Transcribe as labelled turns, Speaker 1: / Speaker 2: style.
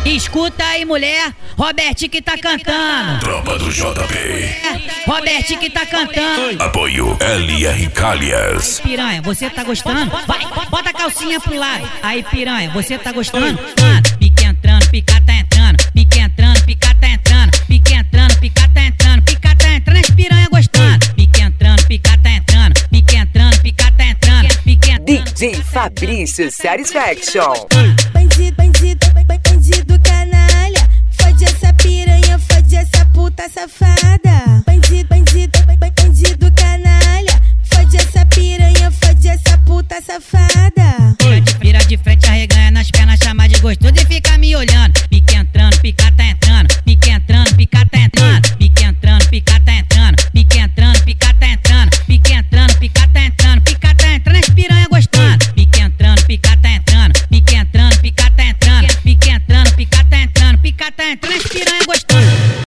Speaker 1: Escuta aí, mulher, Robertinho que tá cantando.
Speaker 2: Tropa do JB.
Speaker 1: Robertinho que tá cantando.
Speaker 2: Apoio LR Calhas.
Speaker 1: Piranha, você tá gostando? Vai, bota a calcinha pro lado. Aí, piranha, você tá gostando? Pique entrando, pica tá entrando. Pique entrando, pica tá entrando. Pique entrando, pica tá entrando. Pica tá entrando, as piranha gostando. Pique entrando, pica tá entrando. Pique entrando, pica tá entrando. Pique entrando.
Speaker 3: DJ Fabrício Satisfaction.
Speaker 4: Bandido canalha, fode essa piranha, fode essa puta safada. Bandido canalha, fode essa piranha, fode essa puta safada.
Speaker 1: Vira de frente, arreganha nas pernas, chama de gostoso e fica me olhando. Pique entrando, pica tá entrando. Pique entrando, pica tá entrando. Pique entrando, pica tá entrando. Pique entrando, pica tá entrando. Pique entrando, pica tá entrando. Pica tá entrando, as piranha gostando. Pique entrando, pica tá entrando. Pique entrando, pica tá entrando. Pique entrando, pica tá entrando. Pica tá entrando, as piranha gostando.